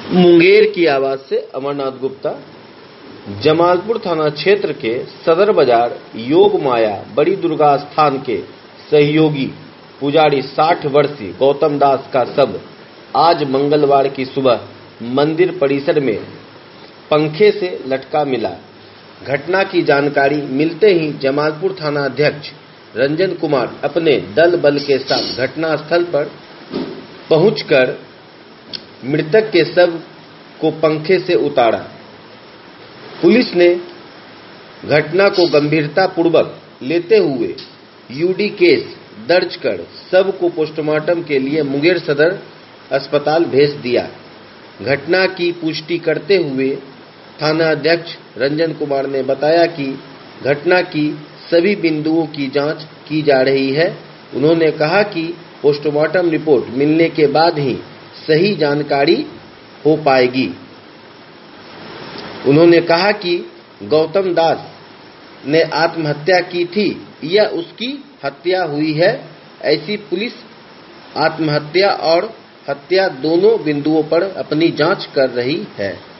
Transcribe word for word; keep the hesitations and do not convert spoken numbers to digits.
मुंगेर की आवाज से अमरनाथ गुप्ता। जमालपुर थाना क्षेत्र के सदर बाजार योग माया बड़ी दुर्गा स्थान के सहयोगी पुजारी साठ वर्षीय गौतम दास का शव आज मंगलवार की सुबह मंदिर परिसर में पंखे से लटका मिला। घटना की जानकारी मिलते ही जमालपुर थाना अध्यक्ष रंजन कुमार अपने दल बल के साथ घटना स्थल पर पहुंचकर मृतक के शव को पंखे से उतारा। पुलिस ने घटना को गंभीरता पूर्वक लेते हुए यूडी केस दर्ज कर शव को पोस्टमार्टम के लिए मुंगेर सदर अस्पताल भेज दिया। घटना की पुष्टि करते हुए थाना अध्यक्ष रंजन कुमार ने बताया कि घटना की सभी बिंदुओं की जांच की जा रही है। उन्होंने कहा कि पोस्टमार्टम रिपोर्ट मिलने के बाद ही सही जानकारी हो पाएगी। उन्होंने कहा कि गौतम दास ने आत्महत्या की थी या उसकी हत्या हुई है। ऐसी पुलिस आत्महत्या और हत्या दोनों बिंदुओं पर अपनी जांच कर रही है।